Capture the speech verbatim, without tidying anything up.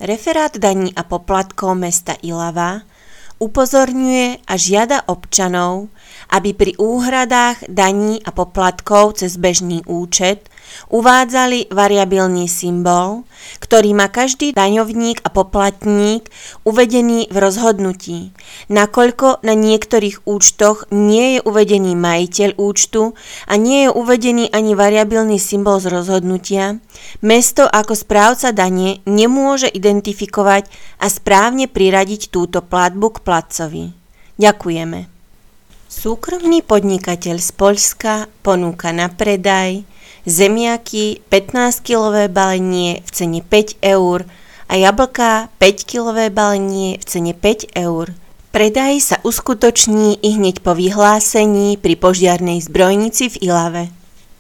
Referát daní a poplatkov mesta Ilava upozorňuje a žiada občanov, aby pri úhradách daní a poplatkov cez bežný účet uvádzali variabilný symbol, ktorý má každý daňovník a poplatník uvedený v rozhodnutí. Nakoľko na niektorých účtoch nie je uvedený majiteľ účtu a nie je uvedený ani variabilný symbol z rozhodnutia, mesto ako správca dane nemôže identifikovať a správne priradiť túto platbu k platcovi. Ďakujeme. Súkromný podnikateľ z Poľska ponúka na predaj zemiaky pätnásťkilové balenie v cene päť eur a jablká päťkilové balenie v cene päť eur. Predaj sa uskutoční i hneď po vyhlásení pri požiarnej zbrojnici v Ilave.